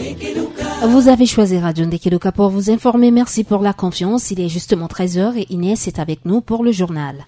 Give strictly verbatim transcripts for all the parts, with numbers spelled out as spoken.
Vous avez choisi Radio Ndekeluka pour vous informer. Merci pour la confiance. Il est justement treize heures et Inès est avec nous pour le journal.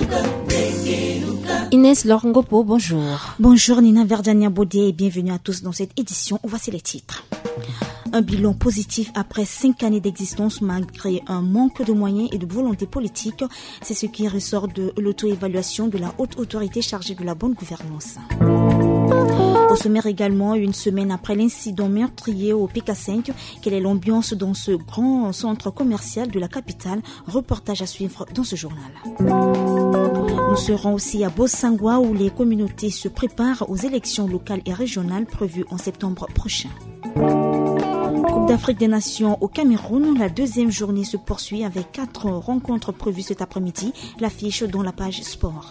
Inès Lorengopo, bonjour. Bonjour Nina Verdania Bodé et bienvenue à tous dans cette édition. Voici les titres. Un bilan positif après cinq années d'existence malgré un manque de moyens et de volonté politique. C'est ce qui ressort de l'auto-évaluation de la haute autorité chargée de la bonne gouvernance. Au sommaire également, une semaine après l'incident meurtrier au P K cinq, quelle est l'ambiance dans ce grand centre commercial de la capitale? Reportage à suivre dans ce journal. Nous serons aussi à Bossangwa où les communautés se préparent aux élections locales et régionales prévues en septembre prochain. Coupe d'Afrique des Nations au Cameroun, la deuxième journée se poursuit avec quatre rencontres prévues cet après-midi. L'affiche dans la page sport.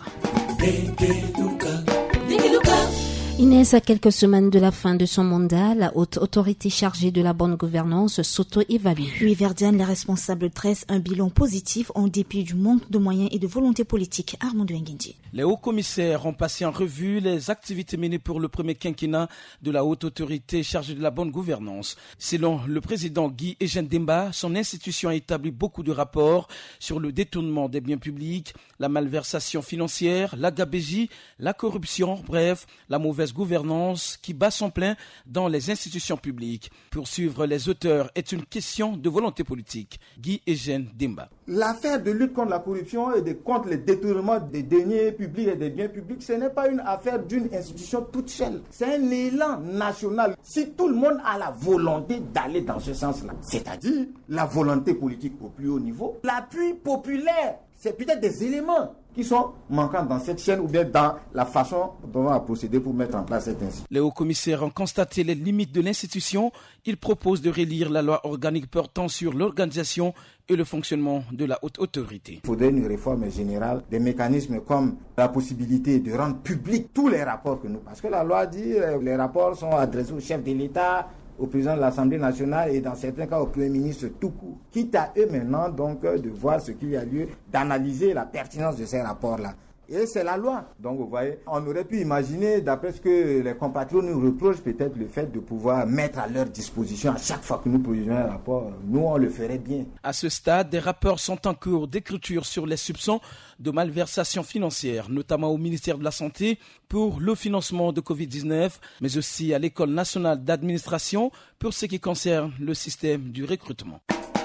Inès, à quelques semaines de la fin de son mandat, la haute autorité chargée de la bonne gouvernance s'auto-évalue. Louis Verdiane, les responsables dressent un bilan positif en dépit du manque de moyens et de volonté politique. Armando Nguendi. Les hauts commissaires ont passé en revue les activités menées pour le premier quinquennat de la haute autorité chargée de la bonne gouvernance. Selon le président Guy Eugène Demba, son institution a établi beaucoup de rapports sur le détournement des biens publics, la malversation financière, la gabegie, la corruption, bref, la mauvaise gouvernance qui bat son plein dans les institutions publiques. Poursuivre les auteurs est une question de volonté politique. Guy Eugène Demba. L'affaire de lutte contre la corruption et de, contre le détournement des deniers publics et des biens publics, ce n'est pas une affaire d'une institution toute seule. C'est un élan national. Si tout le monde a la volonté d'aller dans ce sens-là, c'est-à-dire la volonté politique au plus haut niveau, l'appui populaire, c'est peut-être des éléments qui sont manquants dans cette chaîne ou bien dans la façon dont on va procéder pour mettre en place cette institution. Les hauts commissaires ont constaté les limites de l'institution. Ils proposent de relire la loi organique portant sur l'organisation et le fonctionnement de la haute autorité. Il faudrait une réforme générale des mécanismes comme la possibilité de rendre publics tous les rapports que nous... Parce que la loi dit que les rapports sont adressés au chef de l'État, au président de l'Assemblée nationale et dans certains cas au Premier ministre tout court. Quitte à eux maintenant donc de voir ce qu'il y a lieu, d'analyser la pertinence de ces rapports-là. Et c'est la loi. Donc vous voyez, on aurait pu imaginer, d'après ce que les compatriotes nous reprochent, peut-être le fait de pouvoir mettre à leur disposition à chaque fois que nous produisons un rapport, nous on le ferait bien. À ce stade, des rapports sont en cours d'écriture sur les soupçons de malversation financière, notamment au ministère de la Santé pour le financement de covid dix-neuf, mais aussi à l'École nationale d'administration pour ce qui concerne le système du recrutement.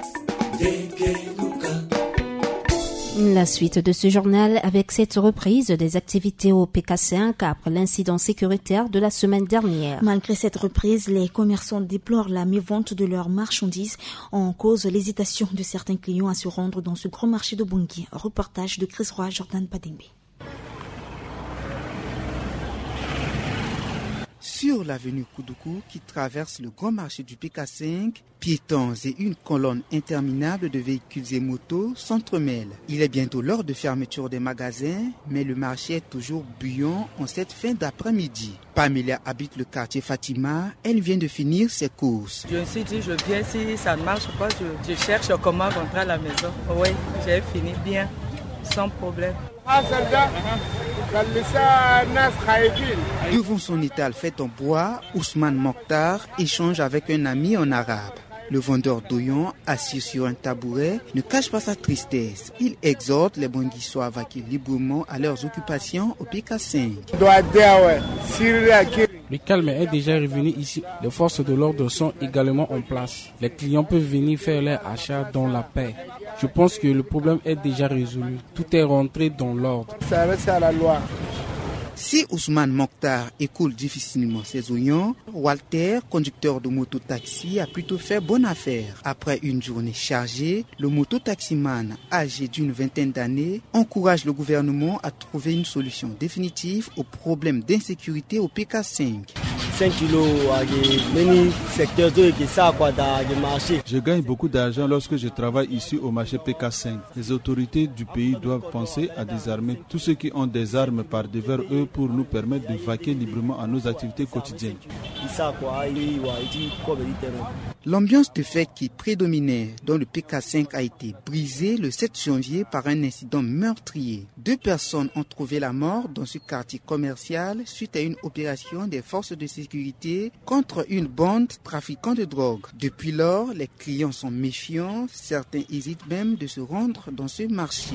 La suite de ce journal avec cette reprise des activités au P K cinq après l'incident sécuritaire de la semaine dernière. Malgré cette reprise, les commerçants déplorent la mévente de leurs marchandises en cause l'hésitation de certains clients à se rendre dans ce grand marché de Bangui. Reportage de Chris Roy, Jordan Padembe. Sur l'avenue Koudoukou qui traverse le grand marché du P K cinq, piétons et une colonne interminable de véhicules et motos s'entremêlent. Il est bientôt l'heure de fermeture des magasins, mais le marché est toujours bouillant en cette fin d'après-midi. Pamela habite le quartier Fatima, elle vient de finir ses courses. Je me suis dit, je viens, si ça ne marche pas, je, je cherche comment rentrer à la maison. Oui, j'ai fini bien, sans problème. Devant son étal fait en bois, Ousmane Mokhtar échange avec un ami en arabe. Le vendeur d'oignons, assis sur un tabouret, ne cache pas sa tristesse. Il exhorte les Banguissois à vaquer librement à leurs occupations au P K cinq. Le calme est déjà revenu ici. Les forces de l'ordre sont également en place. Les clients peuvent venir faire leurs achats dans la paix. Je pense que le problème est déjà résolu. Tout est rentré dans l'ordre. Ça reste à la loi. Si Ousmane Mokhtar écoule difficilement ses oignons, Walter, conducteur de moto-taxi, a plutôt fait bonne affaire. Après une journée chargée, le moto-taximan, âgé d'une vingtaine d'années, encourage le gouvernement à trouver une solution définitive au problème d'insécurité au P K cinq. Je gagne beaucoup d'argent lorsque je travaille ici au marché P K cinq. Les autorités du pays doivent penser à désarmer tous ceux qui ont des armes par devers eux pour nous permettre de vaquer librement à nos activités quotidiennes. L'ambiance de fête qui prédominait dans le P K cinq a été brisée le sept janvier par un incident meurtrier. Deux personnes ont trouvé la mort dans ce quartier commercial suite à une opération des forces de sécurité contre une bande trafiquant de drogue. Depuis lors, les clients sont méfiants, certains hésitent même de se rendre dans ce marché.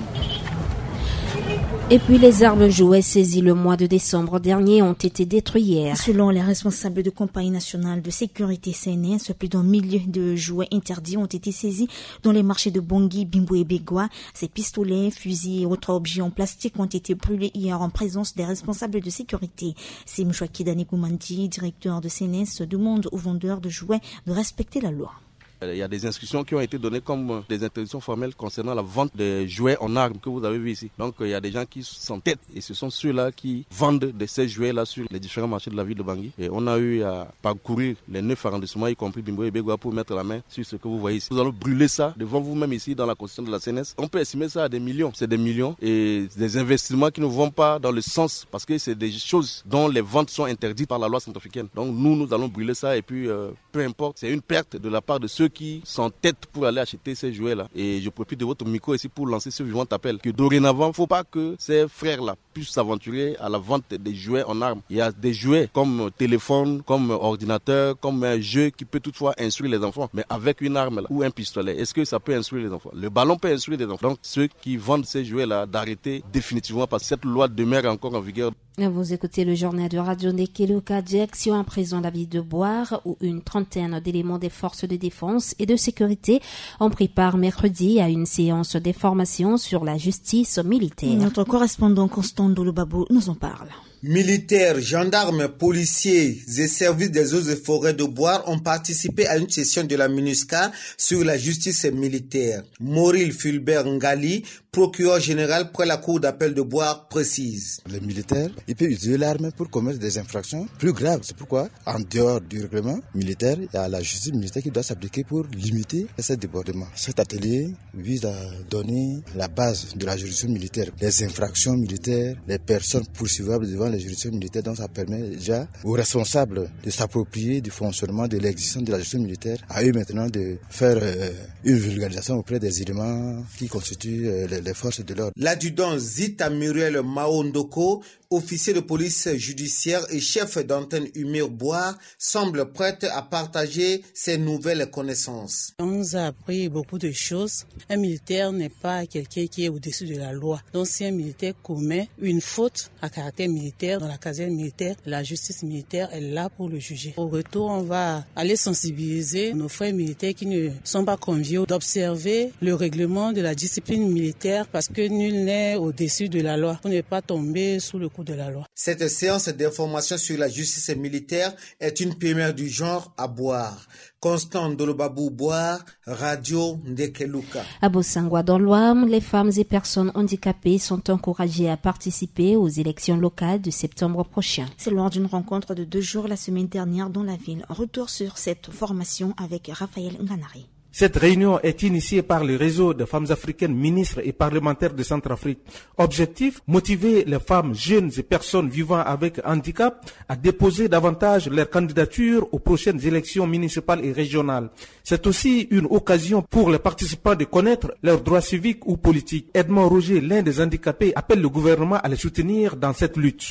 Et puis les armes jouets saisies le mois de décembre dernier ont été détruits hier. Selon les responsables de compagnie nationale de sécurité C N S, plus d'un millier de jouets interdits ont été saisis dans les marchés de Bangui, Bimbo et Begwa. Ces pistolets, fusils et autres objets en plastique ont été brûlés hier en présence des responsables de sécurité. Sim Chouakidani Goumandi, directeur de C N S, demande aux vendeurs de jouets de respecter la loi. Il y a des instructions qui ont été données comme des interdictions formelles concernant la vente des jouets en armes que vous avez vu ici. Donc il y a des gens qui s'entêtent et ce sont ceux-là qui vendent de ces jouets-là sur les différents marchés de la ville de Bangui. Et on a eu à parcourir les neuf arrondissements, y compris Bimbo et Begwa, pour mettre la main sur ce que vous voyez ici. Nous allons brûler ça devant vous-même ici dans la constitution de la C N S. On peut estimer ça à des millions. C'est des millions et des investissements qui ne vont pas dans le sens parce que c'est des choses dont les ventes sont interdites par la loi centrafricaine. Donc nous, nous allons brûler ça et puis euh, peu importe, c'est une perte de la part de ceux qui s'entêtent pour aller acheter ces jouets-là. Et je profite de votre micro ici pour lancer ce vivant appel que dorénavant, il ne faut pas que ces frères-là puissent s'aventurer à la vente des jouets en armes. Il y a des jouets comme téléphone, comme ordinateur, comme un jeu qui peut toutefois instruire les enfants, mais avec une arme là, ou un pistolet. Est-ce que ça peut instruire les enfants? Le ballon peut instruire les enfants. Donc ceux qui vendent ces jouets-là, d'arrêter définitivement parce que cette loi demeure encore en vigueur. Vous écoutez le journal de Radio Ndekeluka, direction à présent la ville de Boire, où une trentaine d'éléments des forces de défense et de sécurité ont pris part mercredi à une séance d'information sur la justice militaire. Notre correspondant Constant Dolobabou nous en parle. Militaires, gendarmes, policiers et services des eaux et forêts de Boire ont participé à une session de la MINUSCA sur la justice militaire. Mauril Fulbert Ngali, procureur général près la cour d'appel de Boire, précise. Les militaires, ils peuvent utiliser l'arme pour commettre des infractions plus graves. C'est pourquoi, en dehors du règlement militaire, il y a la justice militaire qui doit s'appliquer pour limiter ces débordements. Cet atelier vise à donner la base de la juridiction militaire, les infractions militaires, les personnes poursuivables devant les juridictions militaires. Donc ça permet déjà aux responsables de s'approprier du fonctionnement de l'existence de la justice militaire, à eux maintenant de faire euh, une vulgarisation auprès des éléments qui constituent euh, les, les forces de l'ordre. L'adjudant Zita Muriel Maondoko, officier de police judiciaire et chef d'antenne Humir Boire, semble prête à partager ses nouvelles connaissances. On nous a appris beaucoup de choses. Un militaire n'est pas quelqu'un qui est au-dessus de la loi. Donc si un militaire commet une faute à caractère militaire dans la caserne militaire, la justice militaire est là pour le juger. Au retour, on va aller sensibiliser nos frères militaires qui ne sont pas conviés d'observer le règlement de la discipline militaire parce que nul n'est au-dessus de la loi pour ne pas tomber sous le de la loi. Cette séance d'information sur la justice militaire est une première du genre à Boire. Constant Dolobabou Boire, Radio Ndekeluka. À Bosangwa dans l'Ouam, les femmes et personnes handicapées sont encouragées à participer aux élections locales de septembre prochain. C'est lors d'une rencontre de deux jours la semaine dernière dans la ville. Retour sur cette formation avec Raphaël Nganari. Cette réunion est initiée par le réseau de femmes africaines ministres et parlementaires de Centrafrique. Objectif, motiver les femmes, jeunes et personnes vivant avec handicap à déposer davantage leur candidature aux prochaines élections municipales et régionales. C'est aussi une occasion pour les participants de connaître leurs droits civiques ou politiques. Edmond Roger, l'un des handicapés, appelle le gouvernement à les soutenir dans cette lutte.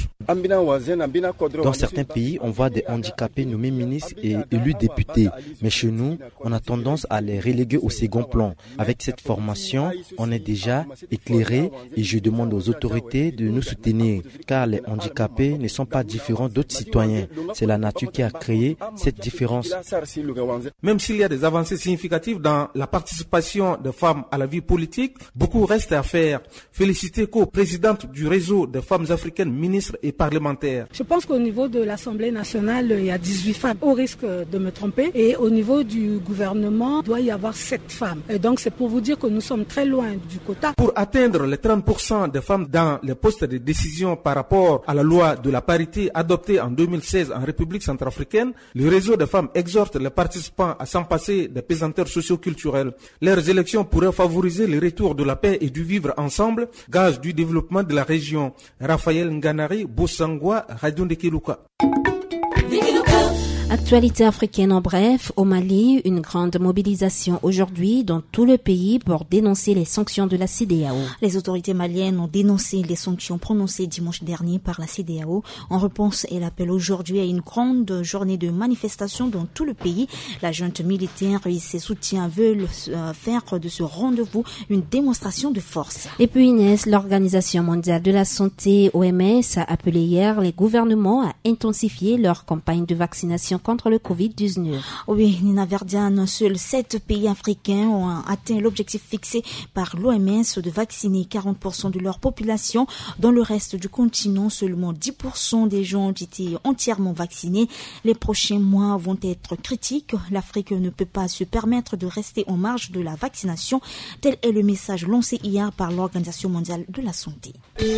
Dans certains pays, on voit des handicapés nommés ministres et élus députés. Mais chez nous, on a tendance à les relégués au second plan. Avec cette formation, on est déjà éclairé et je demande aux autorités de nous soutenir car les handicapés ne sont pas différents d'autres citoyens. C'est la nature qui a créé cette différence. Même s'il y a des avancées significatives dans la participation des femmes à la vie politique, beaucoup reste à faire. Félicité co-présidente du réseau des femmes africaines ministres et parlementaires. Je pense qu'au niveau de l'Assemblée nationale, il y a dix-huit femmes, au risque de me tromper, et au niveau du gouvernement, il doit y avoir sept femmes. Et donc c'est pour vous dire que nous sommes très loin du quota. Pour atteindre les trente pour cent des femmes dans les postes de décision par rapport à la loi de la parité adoptée en deux mille seize en République centrafricaine, le réseau des femmes exhorte les participants à s'empasser des pesanteurs socio-culturelles. Leurs élections pourraient favoriser le retour de la paix et du vivre ensemble, gage du développement de la région. Raphaël Nganari, Bosangwa, Radio Ndekeluka. À Actualité africaine en bref, au Mali, une grande mobilisation aujourd'hui dans tout le pays pour dénoncer les sanctions de la C D A O. Les autorités maliennes ont dénoncé les sanctions prononcées dimanche dernier par la C D A O. En réponse, elle appelle aujourd'hui à une grande journée de manifestation dans tout le pays. La junte militaire et ses soutiens veulent faire de ce rendez-vous une démonstration de force. Et puis Inès, l'Organisation mondiale de la santé, O M S, a appelé hier les gouvernements à intensifier leur campagne de vaccination contre le covid dix-neuf. Oui, Nina Verdiane, seuls sept pays africains ont atteint l'objectif fixé par l'O M S de vacciner quarante pour cent de leur population. Dans le reste du continent, seulement dix pour cent des gens ont été entièrement vaccinés. Les prochains mois vont être critiques. L'Afrique ne peut pas se permettre de rester en marge de la vaccination. Tel est le message lancé hier par l'Organisation mondiale de la santé.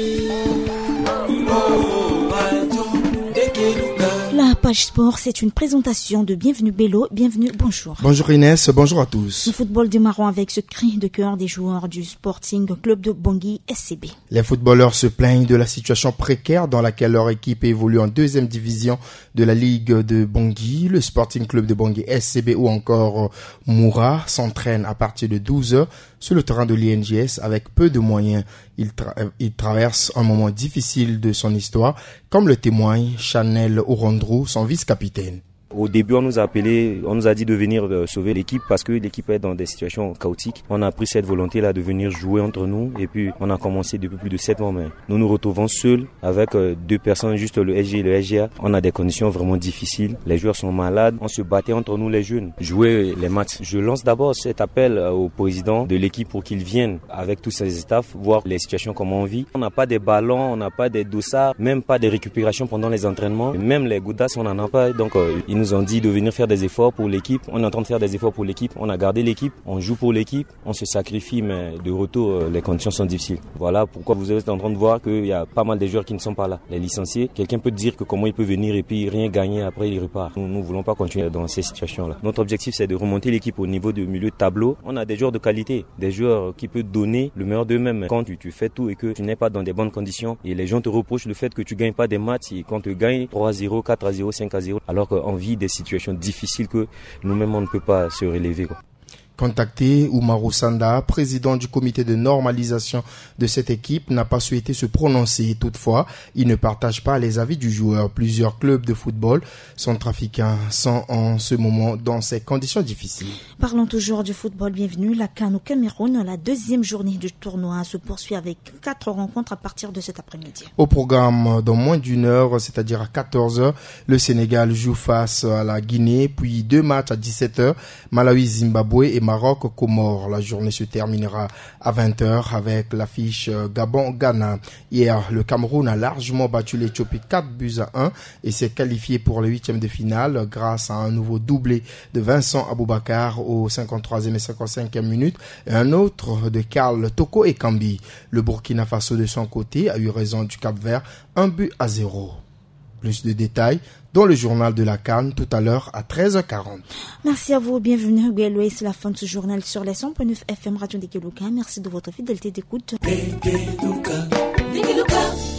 La page sport, c'est une présentation de Bienvenue Bello. Bienvenue, bonjour. Bonjour Inès, bonjour à tous. Le football démarrant avec ce cri de cœur des joueurs du Sporting Club de Bangui S C B. Les footballeurs se plaignent de la situation précaire dans laquelle leur équipe évolue en deuxième division de la Ligue de Bangui. Le Sporting Club de Bangui S C B ou encore Moura s'entraînent à partir de douze heures sur le terrain de l'I N G S avec peu de moyens. Il, tra- il traverse un moment difficile de son histoire, comme le témoigne Chanel Orondrou, son vice-capitaine. Au début, on nous a appelé, on nous a dit de venir sauver l'équipe parce que l'équipe est dans des situations chaotiques. On a pris cette volonté-là de venir jouer entre nous et puis on a commencé depuis plus de sept mois. Mais nous nous retrouvons seuls avec deux personnes, juste le S G et le S G A. On a des conditions vraiment difficiles. Les joueurs sont malades. On se battait entre nous les jeunes, jouer les matchs. Je lance d'abord cet appel au président de l'équipe pour qu'il vienne avec tous ses staffs voir les situations comment on vit. On n'a pas des ballons, on n'a pas des dossards, même pas des récupérations pendant les entraînements. Même les goudasses, on n'en a pas. Donc euh, ils nous ont dit de venir faire des efforts pour l'équipe. On est en train de faire des efforts pour l'équipe. On a gardé l'équipe. On joue pour l'équipe. On se sacrifie, mais de retour, les conditions sont difficiles. Voilà pourquoi vous êtes en train de voir qu'il y a pas mal de joueurs qui ne sont pas là. Les licenciés, quelqu'un peut dire que comment il peut venir et puis rien gagner après il repart. Nous ne voulons pas continuer dans ces situations-là. Notre objectif, c'est de remonter l'équipe au niveau du milieu de tableau. On a des joueurs de qualité, des joueurs qui peuvent donner le meilleur d'eux-mêmes. Quand tu, tu fais tout et que tu n'es pas dans des bonnes conditions et les gens te reprochent le fait que tu gagnes pas des matchs et quand tu gagnes trois à zéro, quatre à zéro, cinq à zéro, alors qu'on vit des situations difficiles que nous-mêmes on ne peut pas se relever, quoi. Contacté, Oumarou Sanda, président du comité de normalisation de cette équipe, n'a pas souhaité se prononcer. Toutefois, il ne partage pas les avis du joueur. Plusieurs clubs de football centrafricains sont en ce moment dans ces conditions difficiles. Parlons toujours du football. Bienvenue. La CAN au Cameroun, la deuxième journée du tournoi se poursuit avec quatre rencontres à partir de cet après-midi. Au programme, dans moins d'une heure, c'est-à-dire à quatorze heures, le Sénégal joue face à la Guinée, puis deux matchs à dix-sept heures, Malawi-Zimbabwe et Maroc-Comores. La journée se terminera à vingt heures avec l'affiche Gabon-Ghana. Hier, le Cameroun a largement battu l'Éthiopie quatre buts à un et s'est qualifié pour les huitièmes de finale grâce à un nouveau doublé de Vincent Aboubakar au cinquante-troisième et cinquante-cinquième minute et un autre de Karl Toko Ekambi. Le Burkina Faso de son côté a eu raison du Cap-Vert, un but à zéro. Plus de détails dans le journal de la CAN tout à l'heure à treize heures quarante. Merci à vous, bienvenue. C'est la fin de ce journal sur les cent point neuf F M Radio Dekeluka. Merci de votre fidélité d'écoute. Dekeluka. Dekeluka.